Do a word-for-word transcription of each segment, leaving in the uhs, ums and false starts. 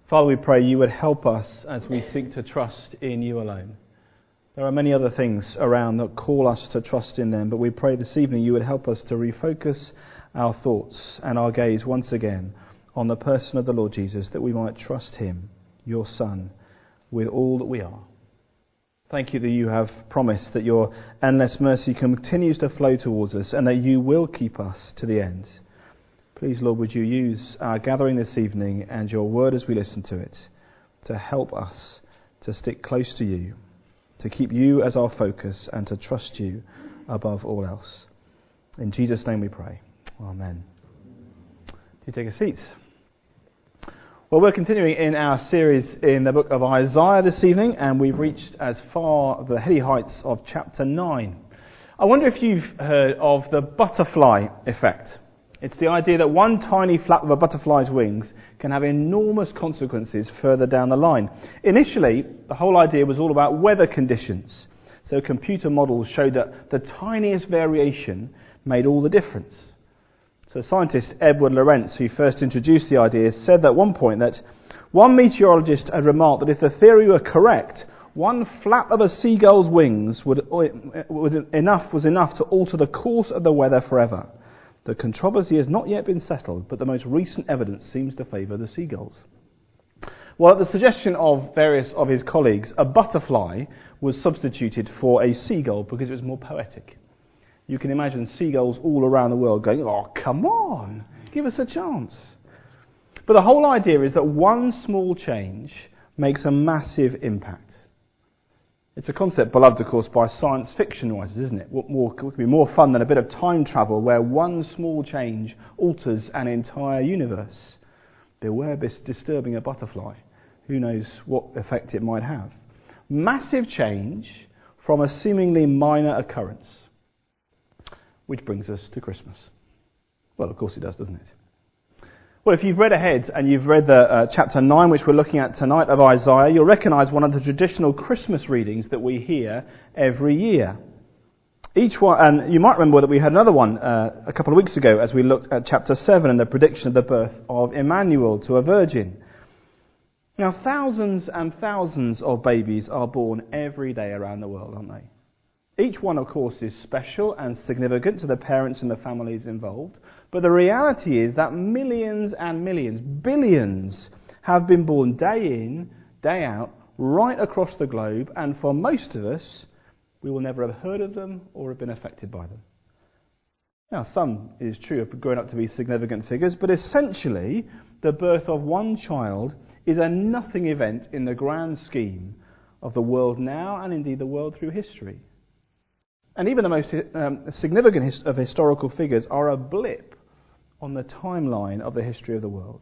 Father, we pray you would help us as we seek to trust in you alone. There are many other things around that call us to trust in them, but we pray this evening you would help us to refocus our thoughts and our gaze once again on the person of the Lord Jesus, that we might trust him, your Son, with all that we are. Thank you that you have promised that your endless mercy continues to flow towards us and that you will keep us to the end. Please, Lord, would you use our gathering this evening and your word as we listen to it to help us to stick close to you, to keep you as our focus and to trust you above all else. In Jesus' name we pray. Amen. Do you take a seat? Well, we're continuing in our series in the book of Isaiah this evening, and we've reached as far the heady heights of chapter nine. I wonder if you've heard of the butterfly effect. It's the idea that one tiny flap of a butterfly's wings can have enormous consequences further down the line. Initially, the whole idea was all about weather conditions. So computer models showed that the tiniest variation made all the difference. So scientist Edward Lorenz, who first introduced the idea, said at one point that one meteorologist had remarked that if the theory were correct, one flap of a seagull's wings would, would enough was enough to alter the course of the weather forever. The controversy has not yet been settled, but the most recent evidence seems to favour the seagulls. Well, at the suggestion of various of his colleagues, a butterfly was substituted for a seagull because it was more poetic. You can imagine seagulls all around the world going, "Oh, come on, give us a chance." But the whole idea is that one small change makes a massive impact. It's a concept beloved, of course, by science fiction writers, isn't it? What more could be more fun than a bit of time travel where one small change alters an entire universe? Beware this disturbing a butterfly. Who knows what effect it might have? Massive change from a seemingly minor occurrence. Which brings us to Christmas. Well, of course it does, doesn't it? Well, if you've read ahead and you've read the uh, chapter nine, which we're looking at tonight of Isaiah, you'll recognise one of the traditional Christmas readings that we hear every year. Each one, and you might remember that we had another one uh, a couple of weeks ago as we looked at chapter seven and the prediction of the birth of Emmanuel to a virgin. Now, thousands and thousands of babies are born every day around the world, aren't they? Each one, of course, is special and significant to the parents and the families involved. But the reality is that millions and millions, billions, have been born day in, day out, right across the globe. And for most of us, we will never have heard of them or have been affected by them. Now, some, it is true, have grown up to be significant figures. But essentially, the birth of one child is a nothing event in the grand scheme of the world now and indeed the world through history. And even the most um, significant his- of historical figures are a blip on the timeline of the history of the world.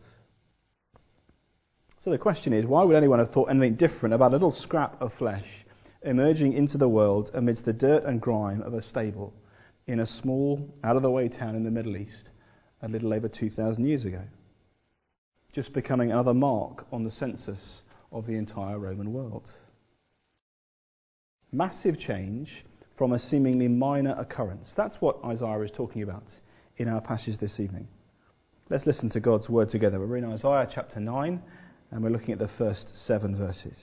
So the question is, why would anyone have thought anything different about a little scrap of flesh emerging into the world amidst the dirt and grime of a stable in a small, out-of-the-way town in the Middle East a little over two thousand years ago? Just becoming another mark on the census of the entire Roman world. Massive change from a seemingly minor occurrence. That's what Isaiah is talking about in our passage this evening. Let's listen to God's word together. We're in Isaiah chapter nine, and we're looking at the first seven verses.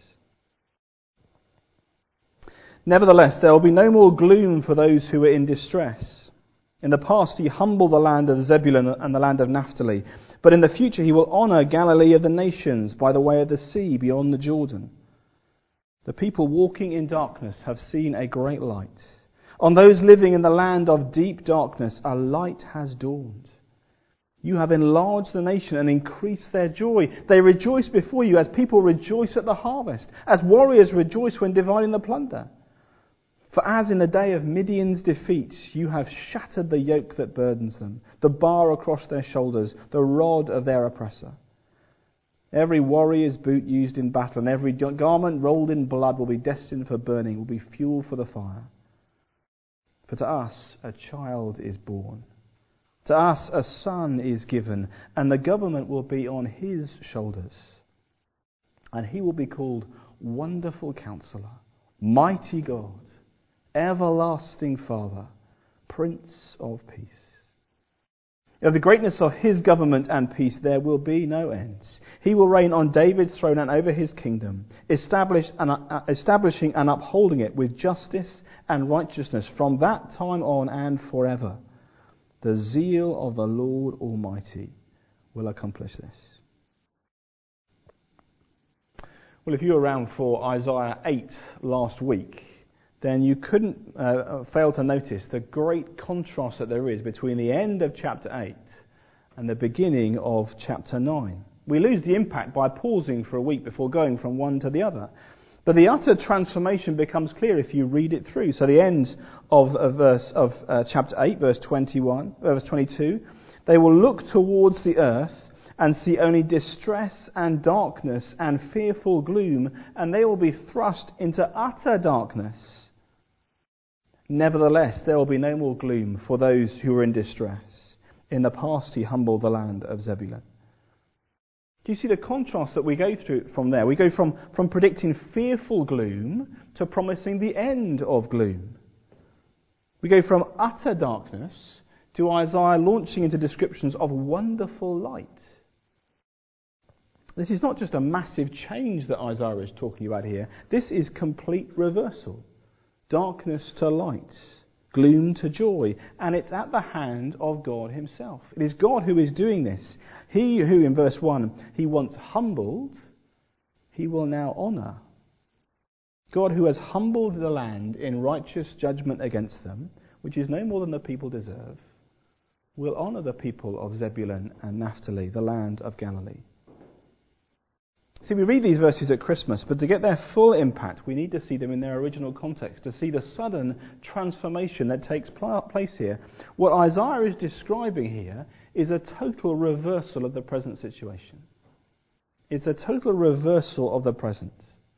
Nevertheless, there will be no more gloom for those who are in distress. In the past, he humbled the land of Zebulun and the land of Naphtali, but in the future he will honour Galilee of the nations by the way of the sea beyond the Jordan. The people walking in darkness have seen a great light. On those living in the land of deep darkness, a light has dawned. You have enlarged the nation and increased their joy. They rejoice before you as people rejoice at the harvest, as warriors rejoice when dividing the plunder. For as in the day of Midian's defeat, you have shattered the yoke that burdens them, the bar across their shoulders, the rod of their oppressor. Every warrior's boot used in battle and every garment rolled in blood will be destined for burning, will be fuel for the fire. For to us a child is born. To us a son is given, and the government will be on his shoulders. And he will be called Wonderful Counselor, Mighty God, Everlasting Father, Prince of Peace. Of the greatness of his government and peace there will be no end. He will reign on David's throne and over his kingdom, establish and, uh, establishing and upholding it with justice and righteousness from that time on and forever. The zeal of the Lord Almighty will accomplish this. Well, if you were around for Isaiah eight last week, then you couldn't uh, fail to notice the great contrast that there is between the end of chapter eight and the beginning of chapter nine. We lose the impact by pausing for a week before going from one to the other. But the utter transformation becomes clear if you read it through. So the end of, of verse of uh, chapter eight, verse twenty-one, verse twenty-two, they will look towards the earth and see only distress and darkness and fearful gloom, and they will be thrust into utter darkness. Nevertheless, there will be no more gloom for those who are in distress. In the past he humbled the land of Zebulun. Do you see the contrast that we go through from there? We go from, from predicting fearful gloom to promising the end of gloom. We go from utter darkness to Isaiah launching into descriptions of wonderful light. This is not just a massive change that Isaiah is talking about here. This is complete reversal. Darkness to light, gloom to joy, and it's at the hand of God himself. It is God who is doing this. He who, in verse one, he once humbled, he will now honour. God who has humbled the land in righteous judgment against them, which is no more than the people deserve, will honour the people of Zebulun and Naphtali, the land of Galilee. See, we read these verses at Christmas, but to get their full impact, we need to see them in their original context, to see the sudden transformation that takes place here. What Isaiah is describing here is a total reversal of the present situation. It's a total reversal of the present.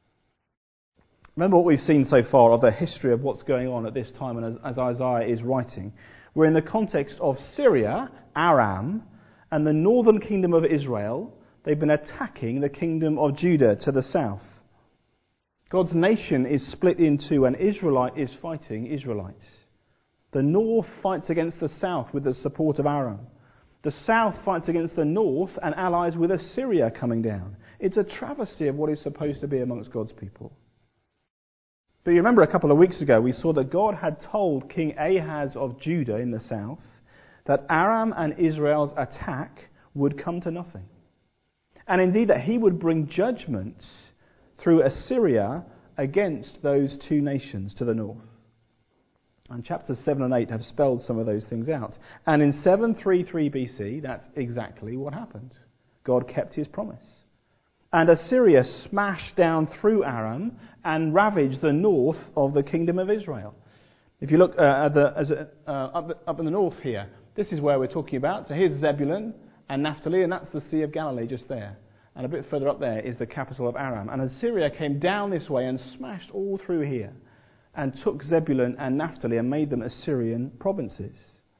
Remember what we've seen so far of the history of what's going on at this time, and as, as Isaiah is writing. We're in the context of Syria, Aram, and the northern kingdom of Israel. They've been attacking the kingdom of Judah to the south. God's nation is split in two, and Israelite is fighting Israelites. The north fights against the south with the support of Aram. The south fights against the north and allies with Assyria coming down. It's a travesty of what is supposed to be amongst God's people. But you remember a couple of weeks ago we saw that God had told King Ahaz of Judah in the south that Aram and Israel's attack would come to nothing. And indeed that he would bring judgment through Assyria against those two nations to the north. And chapters seven and eight have spelled some of those things out. And in seven thirty-three B C, that's exactly what happened. God kept his promise. And Assyria smashed down through Aram and ravaged the north of the kingdom of Israel. If you look uh, at the, as a, uh, up, up in the north here, this is where we're talking about. So here's Zebulun and Naphtali, and that's the Sea of Galilee just there. And a bit further up there is the capital of Aram. And Assyria came down this way and smashed all through here and took Zebulun and Naphtali and made them Assyrian provinces.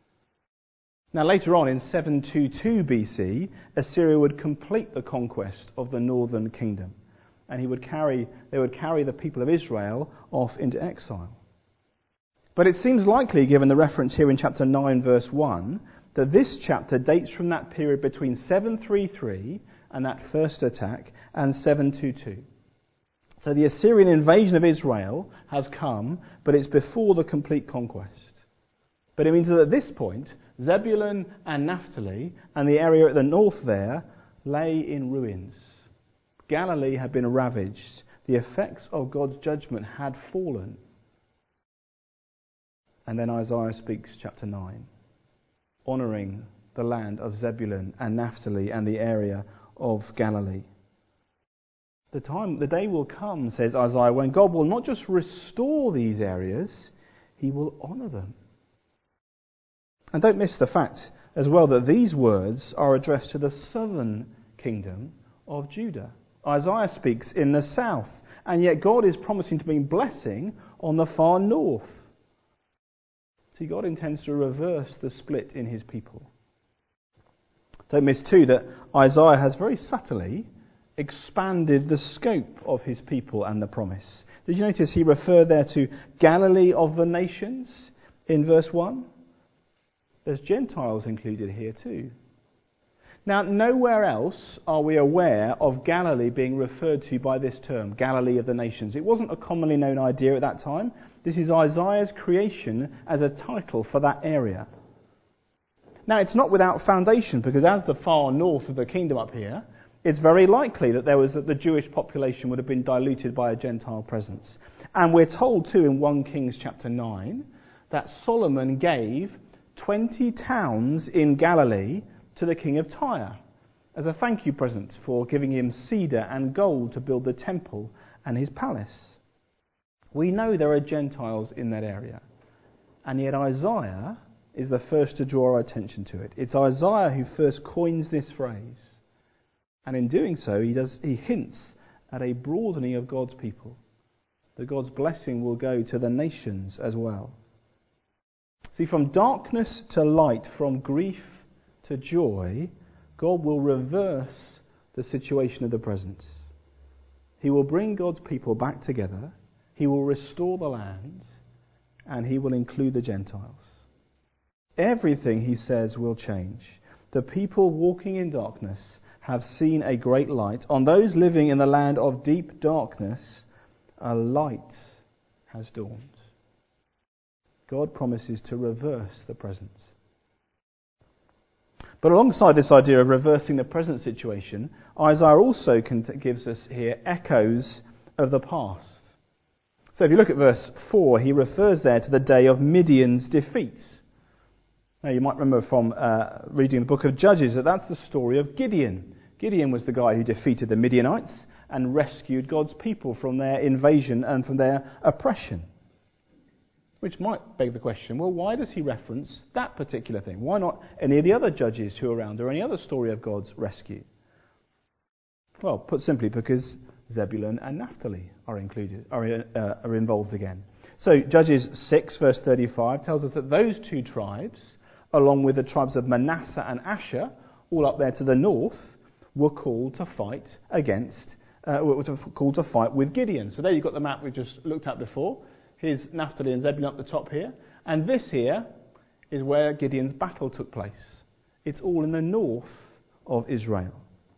Now later on in seven twenty-two B C, Assyria would complete the conquest of the northern kingdom. And he would carry, they would carry the people of Israel off into exile. But it seems likely, given the reference here in chapter nine verse one, that this chapter dates from that period between seven thirty-three and that first attack and seven twenty-two. So the Assyrian invasion of Israel has come, but it's before the complete conquest. But it means that at this point, Zebulun and Naphtali and the area at the north there lay in ruins. Galilee had been ravaged. The effects of God's judgment had fallen. And then Isaiah speaks, chapter nine, honouring the land of Zebulun and Naphtali and the area of Galilee. The time, the day will come, says Isaiah, when God will not just restore these areas, he will honour them. And don't miss the fact as well that these words are addressed to the southern kingdom of Judah. Isaiah speaks in the south, and yet God is promising to bring blessing on the far north. See, God intends to reverse the split in his people. Don't miss too that Isaiah has very subtly expanded the scope of his people and the promise. Did you notice he referred there to Galilee of the nations in verse one? there's Gentiles included here too. Now, nowhere else are we aware of Galilee being referred to by this term, Galilee of the nations. It wasn't a commonly known idea at that time. This is Isaiah's creation as a title for that area. Now, it's not without foundation, because as the far north of the kingdom up here, it's very likely that there was that the Jewish population would have been diluted by a Gentile presence. And we're told too in First Kings chapter nine that Solomon gave twenty towns in Galilee to the king of Tyre as a thank you present for giving him cedar and gold to build the temple and his palace. We know there are Gentiles in that area, and yet Isaiah is the first to draw our attention to it. It's Isaiah who first coins this phrase, and in doing so he does he hints at a broadening of God's people, that God's blessing will go to the nations as well. See, from darkness to light, from grief to joy, God will reverse the situation of the present. He will bring God's people back together, he will restore the land, and he will include the Gentiles. Everything, he says, will change. The people walking in darkness have seen a great light. On those living in the land of deep darkness, a light has dawned. God promises to reverse the present. But alongside this idea of reversing the present situation, Isaiah also gives us here echoes of the past. So if you look at verse four, he refers there to the day of Midian's defeat. Now you might remember from uh, reading the book of Judges that that's the story of Gideon. Gideon was the guy who defeated the Midianites and rescued God's people from their invasion and from their oppression. Which might beg the question, well, why does he reference that particular thing? Why not any of the other judges who are around or any other story of God's rescue? Well, put simply, because Zebulun and Naphtali are included, are, uh, are involved again. So Judges six verse thirty-five tells us that those two tribes, along with the tribes of Manasseh and Asher, all up there to the north, were called to fight against, uh, were called to fight with Gideon. So there you've got the map we just looked at before. Here's Naphtali and Zebulun up the top here. And this here is where Gideon's battle took place. It's all in the north of Israel.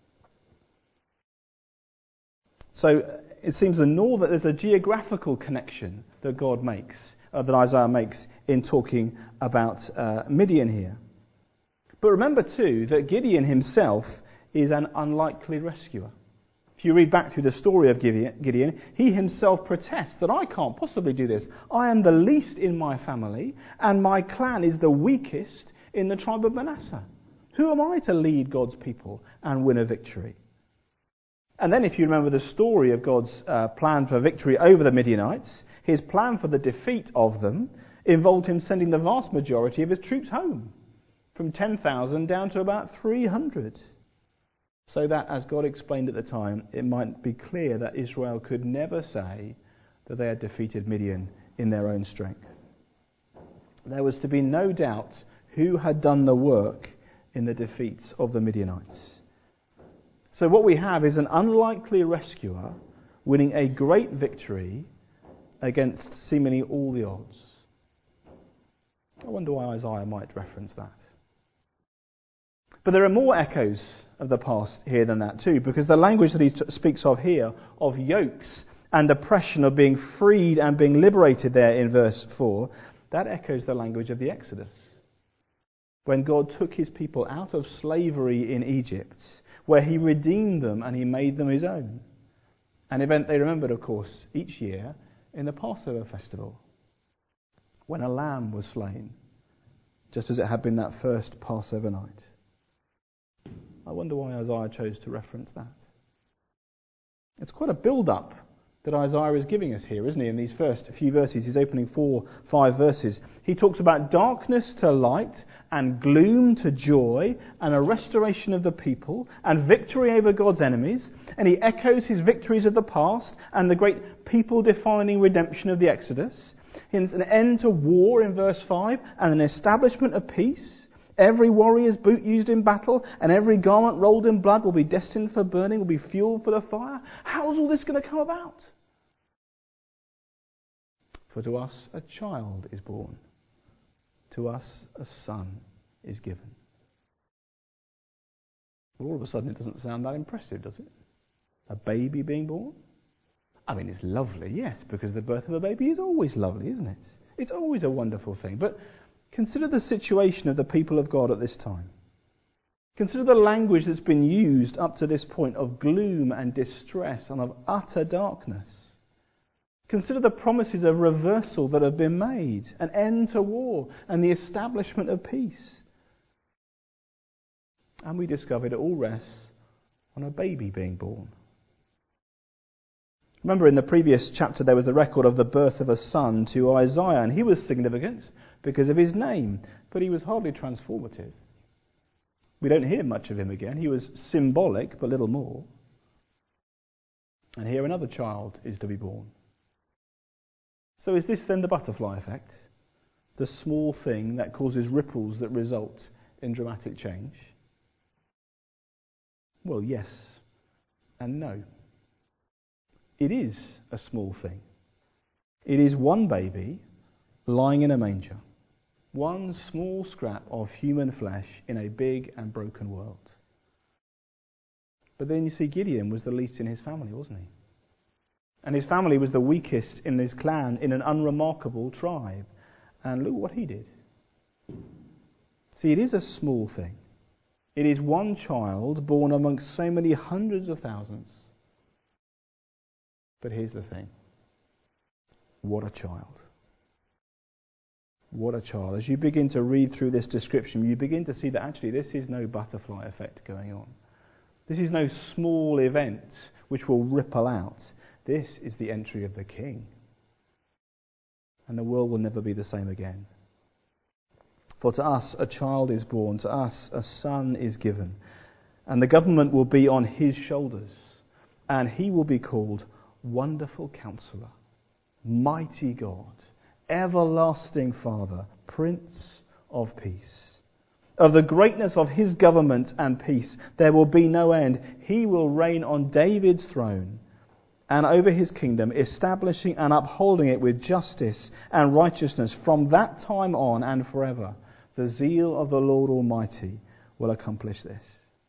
So it seems the north, that there's a geographical connection that God makes, uh, that Isaiah makes in talking about uh, Midian here. But remember too that Gideon himself is an unlikely rescuer. If you read back through the story of Gideon, he himself protests that I can't possibly do this. I am the least in my family, and my clan is the weakest in the tribe of Manasseh. Who am I to lead God's people and win a victory? And then if you remember the story of God's uh, plan for victory over the Midianites, his plan for the defeat of them involved him sending the vast majority of his troops home, from ten thousand down to about three hundred. So that, as God explained at the time, it might be clear that Israel could never say that they had defeated Midian in their own strength. There was to be no doubt who had done the work in the defeats of the Midianites. So what we have is an unlikely rescuer winning a great victory against seemingly all the odds. I wonder why Isaiah might reference that. But there are more echoes of the past here than that too, because the language that he t- speaks of here, of yokes and oppression, of being freed and being liberated there in verse four, that echoes the language of the Exodus. When God took his people out of slavery in Egypt, where he redeemed them and he made them his own. An event they remembered, of course, each year in the Passover festival, when a lamb was slain, just as it had been that first Passover night. I wonder why Isaiah chose to reference that. It's quite a build-up that Isaiah is giving us here, isn't he, in these first few verses, his opening four, five verses. He talks about darkness to light and gloom to joy and a restoration of the people and victory over God's enemies, and he echoes his victories of the past and the great people-defining redemption of the Exodus. Hence an end to war in verse five and an establishment of peace. Every warrior's boot used in battle and every garment rolled in blood will be destined for burning, will be fuel for the fire. How is all this going to come about? For to us a child is born, to us a son is given. Well, all of a sudden it doesn't sound that impressive, does it? A baby being born? I mean, it's lovely, yes, because the birth of a baby is always lovely, isn't it? It's always a wonderful thing. But consider the situation of the people of God at this time. Consider the language that's been used up to this point of gloom and distress and of utter darkness. Consider the promises of reversal that have been made, an end to war and the establishment of peace. And we discovered it all rests on a baby being born. Remember, in the previous chapter there was a record of the birth of a son to Isaiah, and he was significant because of his name, but he was hardly transformative. We don't hear much of him again. He was symbolic, but little more. And here another child is to be born. So is this then the butterfly effect? The small thing that causes ripples that result in dramatic change? Well, yes and no. It is a small thing. It is one baby lying in a manger. One small scrap of human flesh in a big and broken world. But then you see, Gideon was the least in his family, wasn't he? And his family was the weakest in his clan, in an unremarkable tribe. And look what he did. See, it is a small thing. It is one child born amongst so many hundreds of thousands. But here's the thing. What a child. What a child. As you begin to read through this description, you begin to see that actually this is no butterfly effect going on. This is no small event which will ripple out. This is the entry of the King. And the world will never be the same again. For to us a child is born, to us a son is given, and the government will be on his shoulders, and he will be called Wonderful Counselor, Mighty God, Everlasting Father, Prince of Peace. Of the greatness of his government and peace there will be no end. He will reign on David's throne and over his kingdom, establishing and upholding it with justice and righteousness from that time on and forever. The zeal of the Lord Almighty will accomplish this.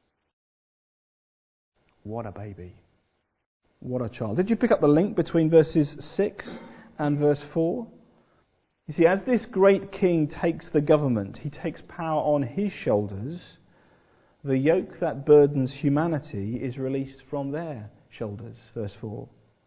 What a baby. What a child. Did you pick up the link between verses six and verse four? You see, as this great king takes the government, he takes power on his shoulders, the yoke that burdens humanity is released from their shoulders. Verse four.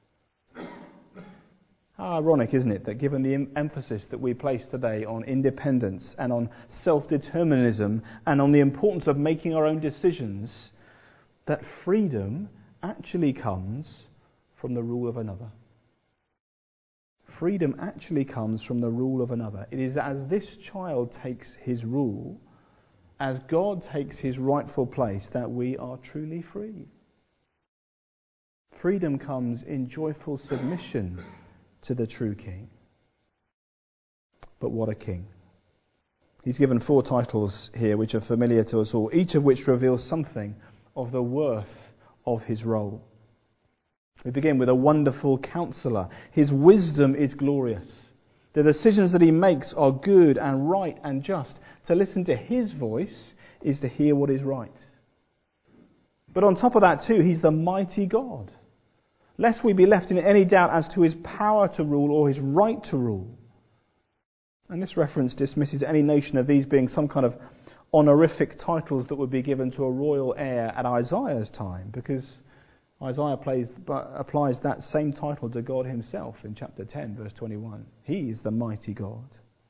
How ironic, isn't it, that given the em- emphasis that we place today on independence and on self-determinism and on the importance of making our own decisions, that freedom actually comes from the rule of another. Freedom actually comes from the rule of another. It is as this child takes his rule, as God takes his rightful place, that we are truly free. Freedom comes in joyful submission to the true King. But what a king. He's given four titles here which are familiar to us all, each of which reveals something of the worth of his role. We begin with a wonderful counselor. His wisdom is glorious. The decisions that he makes are good and right and just. To listen to his voice is to hear what is right. But on top of that too, he's the mighty God. Lest we be left in any doubt as to his power to rule or his right to rule. And this reference dismisses any notion of these being some kind of honorific titles that would be given to a royal heir at Isaiah's time, because Isaiah plays, applies that same title to God himself in chapter ten, verse twenty-one. He is the mighty God.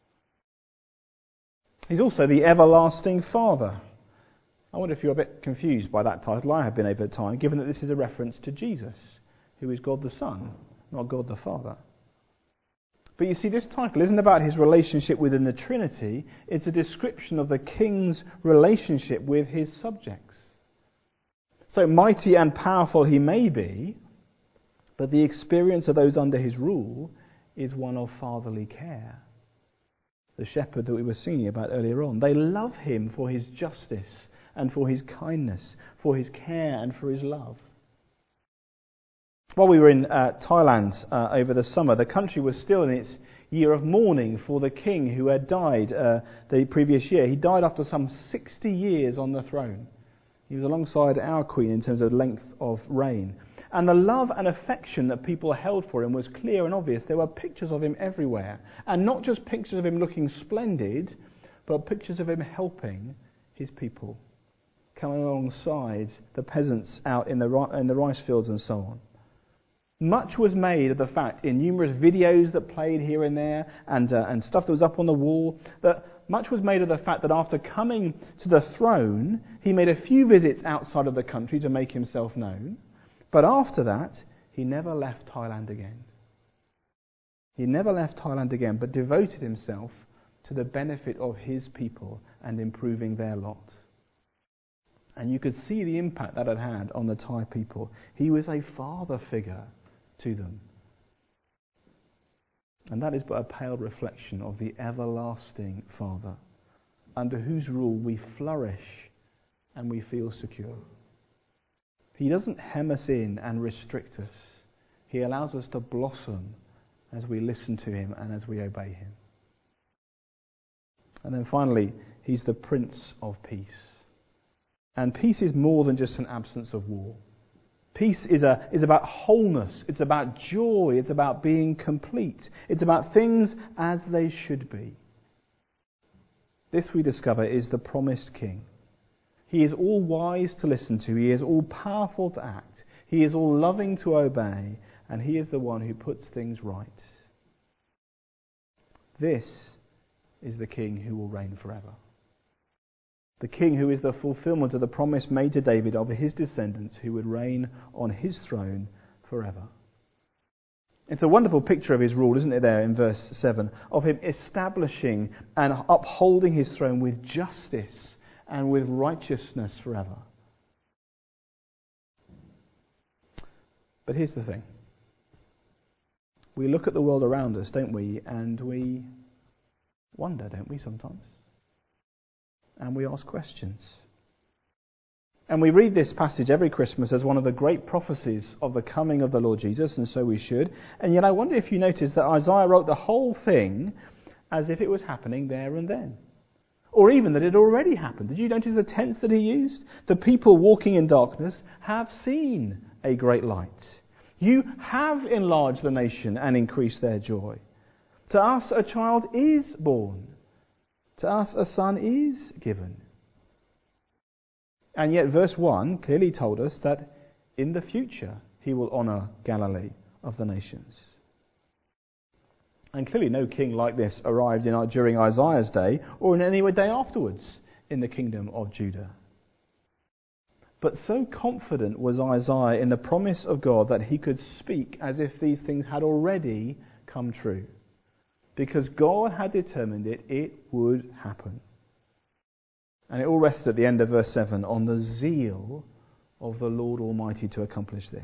He's also the everlasting Father. I wonder if you're a bit confused by that title. I have been over time, given that this is a reference to Jesus, who is God the Son, not God the Father. But you see, this title isn't about his relationship within the Trinity. It's a description of the king's relationship with his subjects. So mighty and powerful he may be, but the experience of those under his rule is one of fatherly care. The shepherd that we were singing about earlier on, they love him for his justice and for his kindness, for his care and for his love. While we were in uh, Thailand uh, over the summer, the country was still in its year of mourning for the king who had died uh, the previous year. He died after some sixty years on the throne. He was alongside our queen in terms of length of reign. And the love and affection that people held for him was clear and obvious. There were pictures of him everywhere. And not just pictures of him looking splendid, but pictures of him helping his people, coming alongside the peasants out in the, in the rice fields and so on. Much was made of the fact, in numerous videos that played here and there, and, uh, and stuff that was up on the wall, that much was made of the fact that after coming to the throne, he made a few visits outside of the country to make himself known. But after that, he never left Thailand again. He never left Thailand again, but devoted himself to the benefit of his people and improving their lot. And you could see the impact that had had on the Thai people. He was a father figure to them. And that is but a pale reflection of the everlasting Father, under whose rule we flourish and we feel secure. He doesn't hem us in and restrict us. He allows us to blossom as we listen to him and as we obey him. And then finally, he's the Prince of Peace. And peace is more than just an absence of war. Peace is, a, is about wholeness. It's about joy. It's about being complete. It's about things as they should be. This, we discover, is the promised King. He is all wise to listen to. He is all powerful to act. He is all loving to obey. And he is the one who puts things right. This is the King who will reign forever. The King who is the fulfillment of the promise made to David of his descendants who would reign on his throne forever. It's a wonderful picture of his rule, isn't it, there in verse seven, of him establishing and upholding his throne with justice and with righteousness forever. But here's the thing. We look at the world around us, don't we, and we wonder, don't we, sometimes? And we ask questions. And we read this passage every Christmas as one of the great prophecies of the coming of the Lord Jesus, and so we should. And yet I wonder if you notice that Isaiah wrote the whole thing as if it was happening there and then. Or even that it already happened. Did you notice the tense that he used? The people walking in darkness have seen a great light. You have enlarged the nation and increased their joy. To us a child is born. To us a son is given. And yet verse one clearly told us that in the future he will honour Galilee of the nations. And clearly no king like this arrived in, during Isaiah's day or in any day afterwards in the kingdom of Judah. But so confident was Isaiah in the promise of God that he could speak as if these things had already come true. Because God had determined it, it would happen. And it all rests at the end of verse seven on the zeal of the Lord Almighty to accomplish this.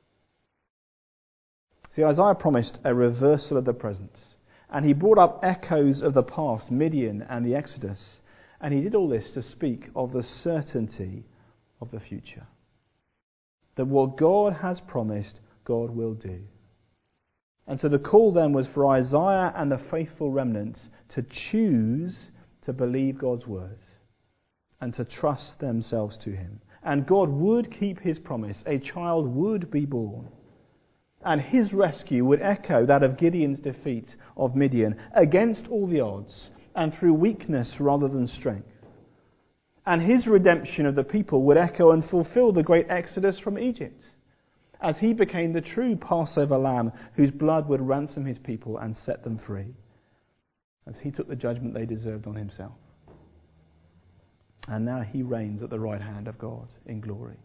See, Isaiah promised a reversal of the present. And he brought up echoes of the past, Midian and the Exodus. And he did all this to speak of the certainty of the future. That what God has promised, God will do. And so the call then was for Isaiah and the faithful remnants to choose to believe God's word and to trust themselves to him. And God would keep his promise. A child would be born. And his rescue would echo that of Gideon's defeat of Midian against all the odds and through weakness rather than strength. And his redemption of the people would echo and fulfill the great exodus from Egypt, as he became the true Passover lamb whose blood would ransom his people and set them free, as he took the judgment they deserved on himself. And now he reigns at the right hand of God in glory.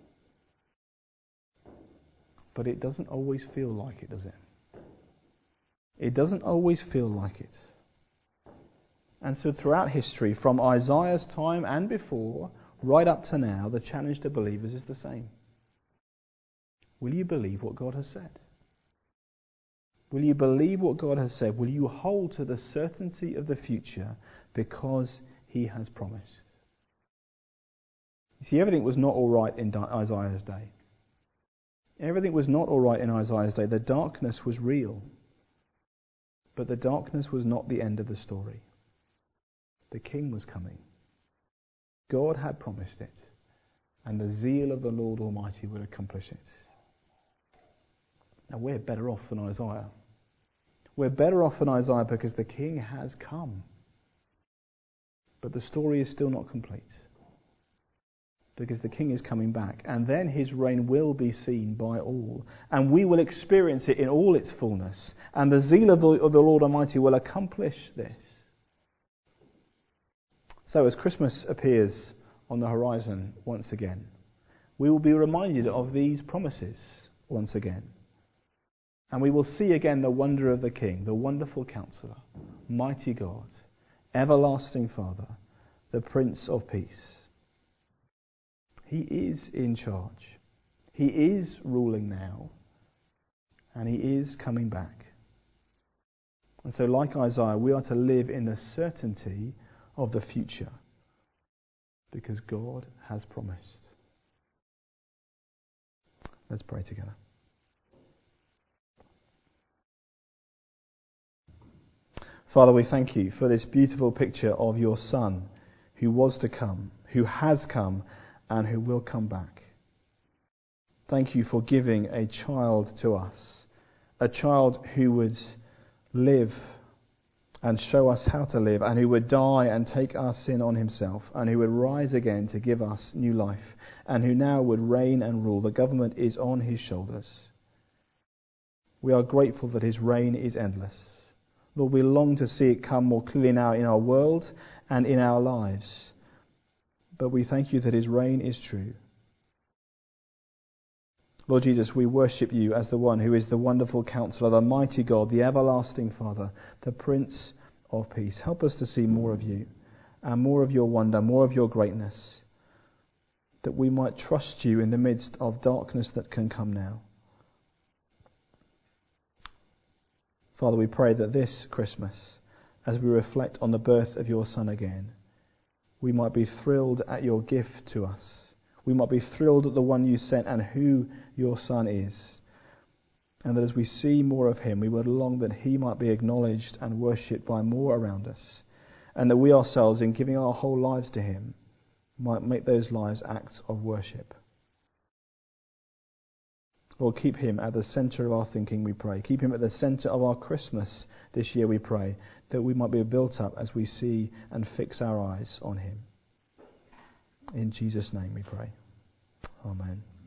But it doesn't always feel like it, does it? It doesn't always feel like it. And so throughout history, from Isaiah's time and before, right up to now, the challenge to believers is the same. Will you believe what God has said? Will you believe what God has said? Will you hold to the certainty of the future because he has promised? You see, everything was not all right in Isaiah's day. Everything was not all right in Isaiah's day. The darkness was real. But the darkness was not the end of the story. The King was coming. God had promised it, and the zeal of the Lord Almighty would accomplish it. Now we're better off than Isaiah. We're better off than Isaiah because the King has come. But the story is still not complete, because the King is coming back, and then his reign will be seen by all, and we will experience it in all its fullness, and the zeal of the, of the Lord Almighty will accomplish this. So as Christmas appears on the horizon once again, we will be reminded of these promises once again. And we will see again the wonder of the King, the wonderful Counselor, mighty God, everlasting Father, the Prince of Peace. He is in charge. He is ruling now. And he is coming back. And so, like Isaiah, we are to live in the certainty of the future, because God has promised. Let's pray together. Father, we thank you for this beautiful picture of your Son, who was to come, who has come, and who will come back. Thank you for giving a child to us, a child who would live and show us how to live, and who would die and take our sin on himself, and who would rise again to give us new life, and who now would reign and rule. The government is on his shoulders. We are grateful that his reign is endless. Lord, we long to see it come more clearly now in our world and in our lives. But we thank you that his reign is true. Lord Jesus, we worship you as the one who is the wonderful Counselor, the mighty God, the everlasting Father, the Prince of Peace. Help us to see more of you and more of your wonder, more of your greatness, that we might trust you in the midst of darkness that can come now. Father, we pray that this Christmas, as we reflect on the birth of your Son again, we might be thrilled at your gift to us. We might be thrilled at the one you sent and who your Son is. And that as we see more of him, we would long that he might be acknowledged and worshipped by more around us. And that we ourselves, in giving our whole lives to him, might make those lives acts of worship. Lord, keep him at the centre of our thinking, we pray. Keep him at the centre of our Christmas this year, we pray, that we might be built up as we see and fix our eyes on him. In Jesus' name we pray. Amen.